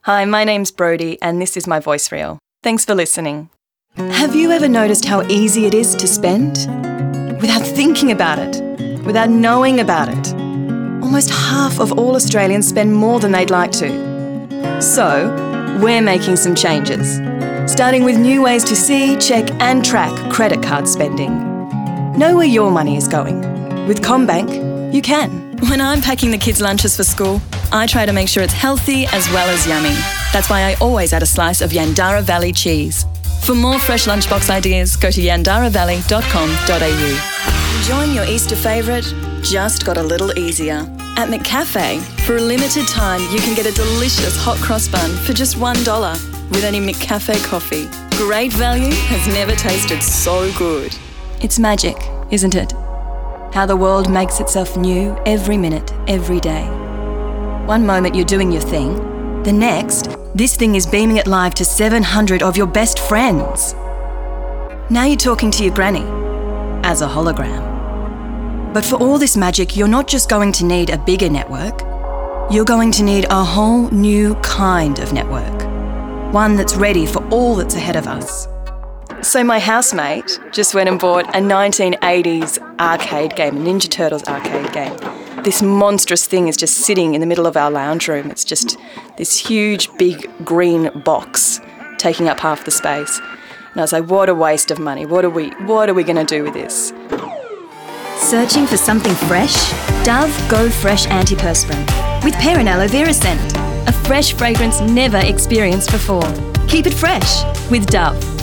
Hi, my name's Brodie and this is my voice reel. Thanks for listening. Have you ever noticed how easy it is to spend? Without thinking about it, without knowing about it. Almost half of all Australians spend more than they'd like to. So, we're making some changes. Starting with new ways to see, check and track credit card spending. Know where your money is going. With CommBank, you can. When I'm packing the kids' lunches for school, I try to make sure it's healthy as well as yummy. That's why I always add a slice of Yandara Valley cheese. For more fresh lunchbox ideas, go to yandaravalley.com.au. Enjoying your Easter favourite just got a little easier. At McCafe, for a limited time, you can get a delicious hot cross bun for just $1 with any McCafe coffee. Great value has never tasted so good. It's magic, isn't it? How the world makes itself new every minute, every day. One moment you're doing your thing, the next, this thing is beaming it live to 700 of your best friends. Now you're talking to your granny, as a hologram. But for all this magic, you're not just going to need a bigger network, you're going to need a whole new kind of network. One that's ready for all that's ahead of us. So my housemate just went and bought a 1980s arcade game, a Ninja Turtles arcade game. This monstrous thing is just sitting in the middle of our lounge room. It's just this huge, big green box taking up half the space. And I was like, what a waste of money. What are we going to do with this? Searching for something fresh? Dove Go Fresh Antiperspirant with pear and aloe vera scent. A fresh fragrance never experienced before. Keep it fresh with Dove.